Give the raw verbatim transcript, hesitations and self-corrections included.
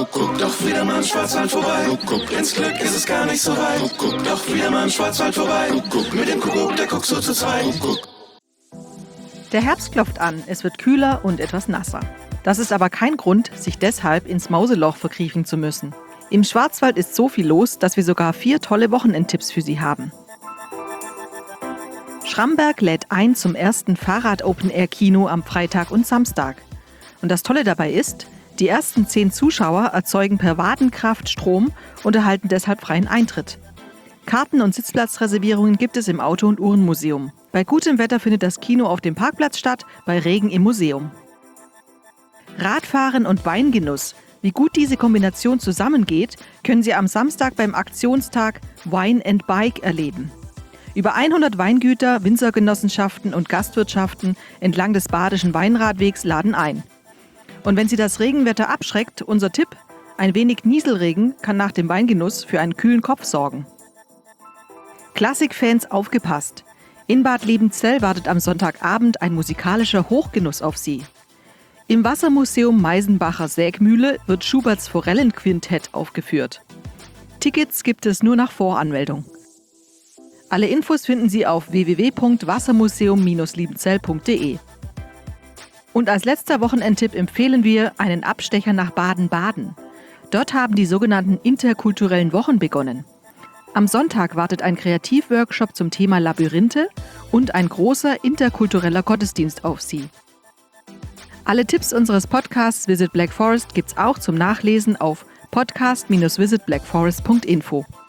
Kuckuck, doch wieder mal im Schwarzwald vorbei. Kuckuck, ins Glück ist es gar nicht so weit. Kuckuck, doch wieder mal im Schwarzwald vorbei. Kuckuck, mit dem Kuckuck, der guckt so zu zweit. Kuckuck. Der Herbst klopft an, es wird kühler und etwas nasser. Das ist aber kein Grund, sich deshalb ins Mauseloch verkriechen zu müssen. Im Schwarzwald ist so viel los, dass wir sogar vier tolle Wochenendtipps für Sie haben. Schramberg lädt ein zum ersten Fahrrad-Open-Air-Kino am Freitag und Samstag. Und das Tolle dabei ist, die ersten zehn Zuschauer erzeugen per Wadenkraft Strom und erhalten deshalb freien Eintritt. Karten- und Sitzplatzreservierungen gibt es im Auto- und Uhrenmuseum. Bei gutem Wetter findet das Kino auf dem Parkplatz statt, bei Regen im Museum. Radfahren und Weingenuss. Wie gut diese Kombination zusammengeht, können Sie am Samstag beim Aktionstag Wine and Bike erleben. Über hundert Weingüter, Winzergenossenschaften und Gastwirtschaften entlang des Badischen Weinradwegs laden ein. Und wenn Sie das Regenwetter abschreckt, unser Tipp: Ein wenig Nieselregen kann nach dem Weingenuss für einen kühlen Kopf sorgen. Klassikfans aufgepasst! In Bad Liebenzell wartet am Sonntagabend ein musikalischer Hochgenuss auf Sie. Im Wassermuseum Meisenbacher Sägmühle wird Schuberts Forellenquintett aufgeführt. Tickets gibt es nur nach Voranmeldung. Alle Infos finden Sie auf w w w punkt wassermuseum Bindestrich liebenzell punkt d e. Und als letzter Wochenendtipp empfehlen wir einen Abstecher nach Baden-Baden. Dort haben die sogenannten interkulturellen Wochen begonnen. Am Sonntag wartet ein Kreativworkshop zum Thema Labyrinthe und ein großer interkultureller Gottesdienst auf Sie. Alle Tipps unseres Podcasts Visit Black Forest gibt's auch zum Nachlesen auf podcast Bindestrich visit black forest punkt info.